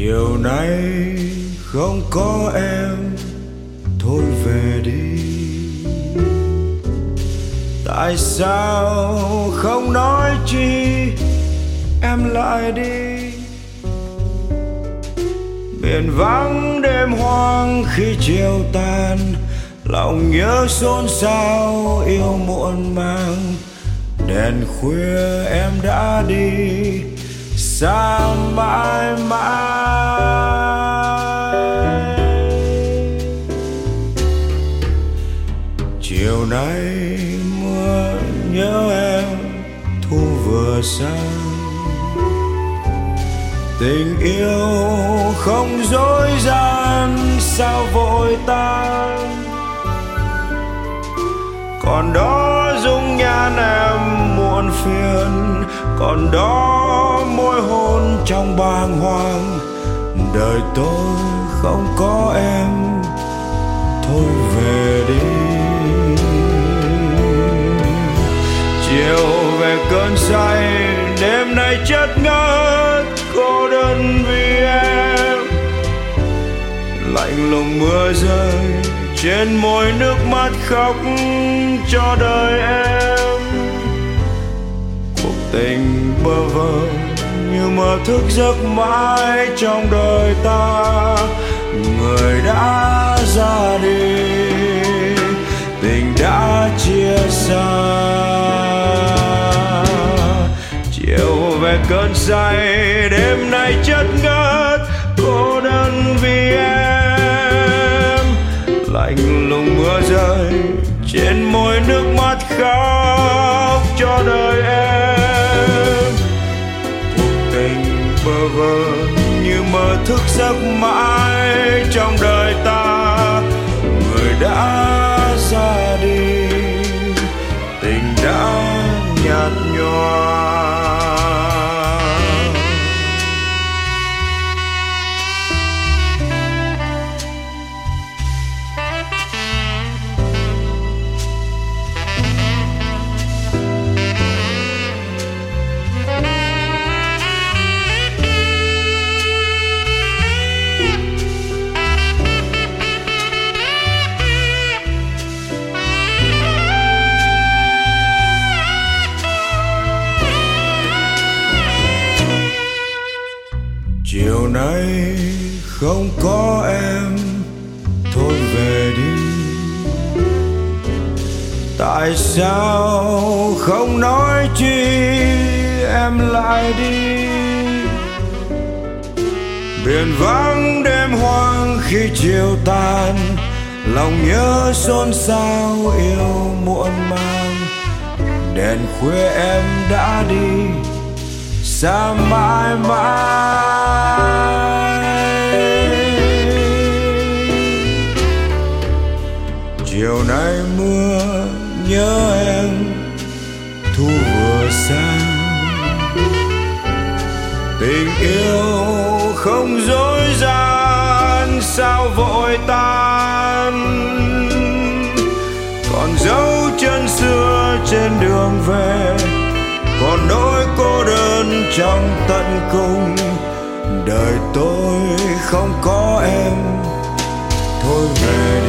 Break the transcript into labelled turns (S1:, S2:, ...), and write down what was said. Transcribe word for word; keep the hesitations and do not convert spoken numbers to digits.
S1: Chiều nay không có em, thôi về đi. Tại sao không nói chi, em lại đi. Biển vắng đêm hoang khi chiều tàn, lòng nhớ xôn xao yêu muộn màng. Đèn khuya em đã đi xa mãi mãi. Chiều nay mưa nhớ em, thu vừa sang. Tình yêu không dối gian, sao vội tan. Còn đó dung nhan em muộn phiền, còn đó môi hôn trong bàng hoàng. Đời tôi không có em, thôi về đi. Chiều về cơn say, đêm nay chất ngất cô đơn vì em. Lạnh lùng mưa rơi trên môi, nước mắt khóc cho đời em. Cuộc tình bơ vơ như mơ thức giấc mãi trong đời ta. Người đã ra đi, tình đã chia xa. Chiều về cơn say, đêm nay chất ngất cô đơn vì em. Lạnh lùng mưa rơi trên môi, nước mắt khóc cho đời em. Cuộc tình bơ vơ như mơ thức giấc mãi trong đời ta. Người đã ra đi, tình đã nhạt nhòa. Chiều nay không có em, thôi về đi. Tại sao không nói chi, em lại đi. Biển vắng đêm hoang khi chiều tàn, lòng nhớ xôn xao yêu muộn màng. Đèn khuya em đã đi xa mãi mãi. Chiều nay mưa nhớ em, thu vừa sang. Tình yêu không dối gian, sao vội tan. Còn dấu chân xưa trên đường về, còn nỗi cô đơn trong tận cùng. Đời tôi không có em, thôi về